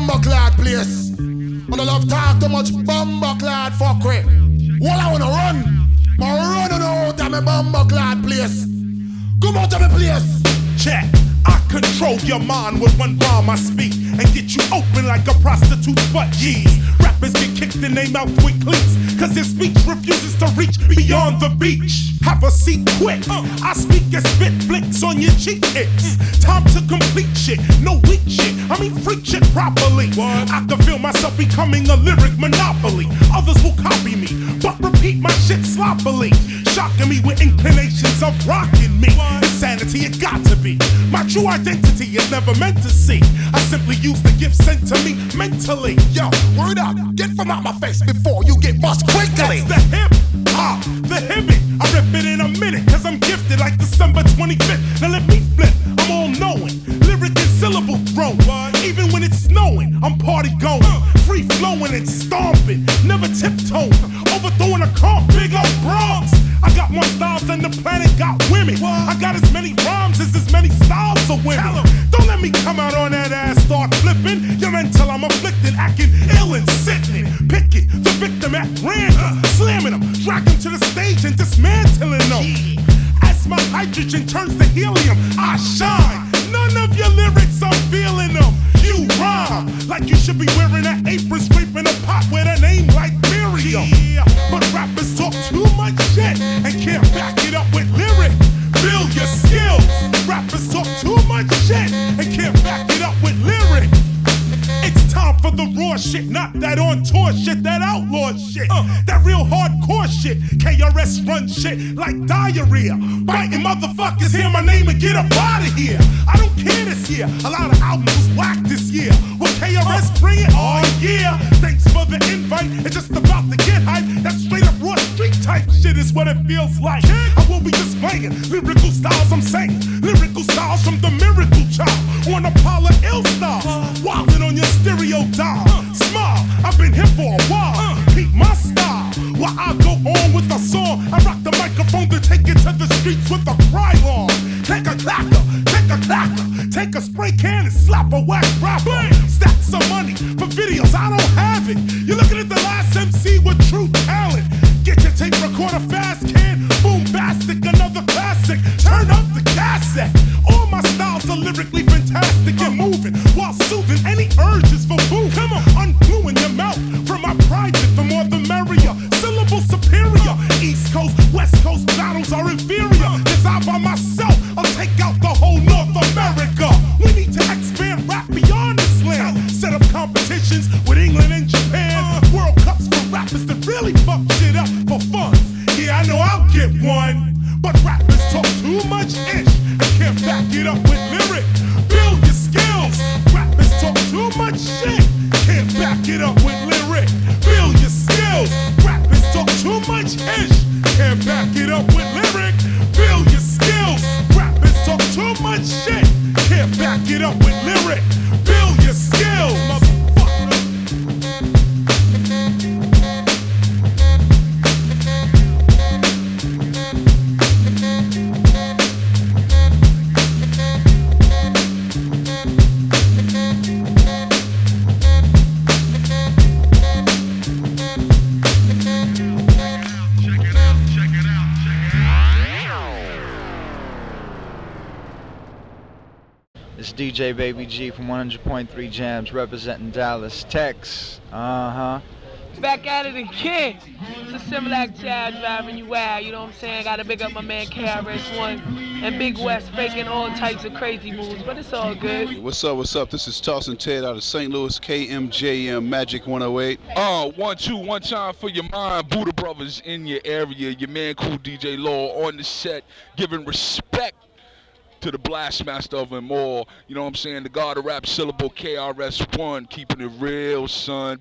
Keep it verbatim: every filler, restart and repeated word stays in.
bumbo clad place. On the love talk too much bumbo clad fuckery. Well, I wanna run. I run out of my bumbo clad place. Come out of my place. Check. I control your mind with one rhyme I speak and get you open like a prostitute's butt cheese. Rappers get kicked in their mouth with cleats, cause their speech refuses to reach beyond the beach. Have a seat quick, I speak and spit flicks on your cheek hits. Time to complete shit, no weak shit, I mean freak shit properly. I can feel myself becoming a lyric monopoly. Others will copy me, but repeat my shit sloppily, shocking me with inclinations of rocking me. Insanity it got to be. My true identity is never meant to see. I simply use the gift sent to me mentally. Yo, word up, get from out my face before you get bust quickly. That's the hip hop, the hibbit. I rip it in a minute, cause I'm gifted like December twenty-fifth. Now let me flip, I'm all knowing. Lyric and syllable throw. Even when it's snowing, I'm party going. Free flowing and stomping, never tiptoeing. Overthrowing a comp, big up Bronx. I got more styles than the planet got women. I got as many rhymes as as many styles of women. Don't let me come out on that ass, start flipping. You're until I'm afflicted, acting ill and sickening. Picking the victim at random, slamming them, drag them to the stage and dismantling them. As my hydrogen turns to helium, I shine. None of your lyrics, I'm feeling them. You rhyme like you should be wearing an apron, scraping a pot with a name like Miriam. But rappers talk too much shit and can't back it up with lyric. Build your skills. Rappers talk too much shit and can't back it up with lyric. It's time for the raw shit, not that on tour shit, that outlaw shit, uh, that real hardcore shit. K R S run shit like diarrhea. Biting motherfuckers, hear my name and get up out of here. I don't care this year, a lot of albums was whack this year. Will K R S bring it? Oh yeah. Thanks for the invite, it's just about to get hype. That straight up raw street type shit is what it feels like. I will be displaying lyrical styles, I'm saying. Lyrical styles from the Miracle Child on Apollo Ill Styles. Wildin' on your stereo dial. Smile, I've been here for a while. Keep my style while I go on with the song. I rock the microphone to take it to the streets with a cry on. Take a clacker, take a clacker, take a spray can and slap a whack rapper. Stack some money for videos, I don't have it. You're looking at the last M C with true talent. Get your tape recorder fast can, boombastic, another classic. Turn up the cassette. All my styles are lyrically fantastic and moving while soothing any urges for boo. Come on, ungluing your mouth from my private, the more the merrier. Syllable superior. East Coast, West Coast battles are inferior. Cause I by myself, I'll take out the whole North America. We need to expand rap beyond this land. Set up competitions with England and Japan. World Cups for rappers that really fuck shit up for fun. Yeah, I know I'll get one. But rappers talk too much ish and can't back it up with lyric. Build your skills. Rappers talk too much shit, can't back it up with lyric. Build your skills. Rappers talk too much ish, can't back it up with lyric. Build your skills. Rappers talk too much shit, can't back it up with lyric. Build your skills, motherfucker. It's D J Baby G from one hundred point three Jams representing Dallas, Tex. Uh-huh. Back at it again. It's a Similac Jazz driving you out, you know what I'm saying? Gotta big up my man K R S One and Big West faking all types of crazy moves, but it's all good. What's up, what's up? This is Tossin Ted out of Saint Louis, K M J M Magic one oh eight. Uh, one, two, one time for your mind. Buddha Brothers in your area. Your man Cool D J Law on the set, giving respect to the Blastmaster of them all. You know what I'm saying? The God of Rap Syllable K R S One, keeping it real, son.